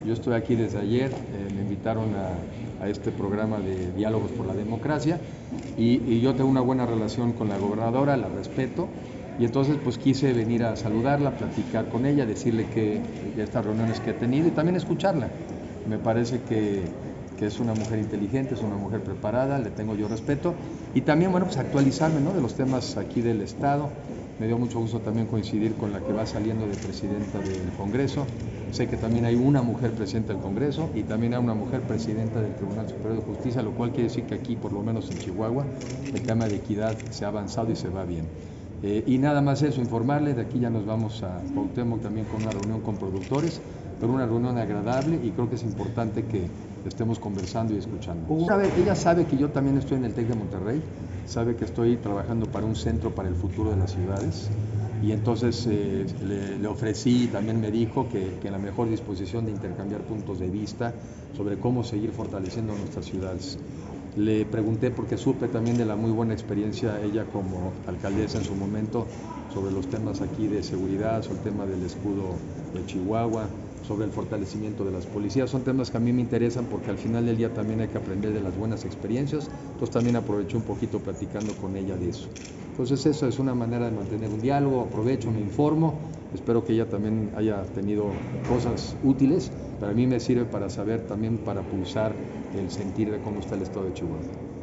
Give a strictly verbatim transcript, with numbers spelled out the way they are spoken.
Yo estoy aquí desde ayer, eh, me invitaron a, a este programa de Diálogos por la Democracia y, y yo tengo una buena relación con la gobernadora, la respeto y entonces pues quise venir a saludarla, platicar con ella, decirle que, que estas reuniones que he tenido y también escucharla. Me parece que, que es una mujer inteligente, es una mujer preparada, le tengo yo respeto y también bueno pues actualizarme, ¿no?, de los temas aquí del Estado. Me dio mucho gusto también coincidir con la que va saliendo de presidenta del Congreso. Sé que también hay una mujer presidenta del Congreso y también hay una mujer presidenta del Tribunal Superior de Justicia, lo cual quiere decir que aquí, por lo menos en Chihuahua, el tema de equidad se ha avanzado y se va bien. Eh, y nada más eso, informarle, de aquí ya nos vamos a Cuauhtémoc también con una reunión con productores, pero una reunión agradable y creo que es importante que estemos conversando y escuchando. Sabe, ella sabe que yo también estoy en el TEC de Monterrey, sabe que estoy trabajando para un centro para el futuro de las ciudades y entonces eh, le, le ofrecí, también me dijo que, que la mejor disposición de intercambiar puntos de vista sobre cómo seguir fortaleciendo nuestras ciudades. Le pregunté porque supe también de la muy buena experiencia ella como alcaldesa en su momento sobre los temas aquí de seguridad, sobre el tema del escudo de Chihuahua, sobre el fortalecimiento de las policías. Son temas que a mí me interesan porque al final del día también hay que aprender de las buenas experiencias. Entonces también aproveché un poquito platicando con ella de eso. Entonces eso es una manera de mantener un diálogo, aprovecho, me informo, espero que ella también haya tenido cosas útiles, pero a mí me sirve para saber también, para pulsar el sentir de cómo está el estado de Chihuahua.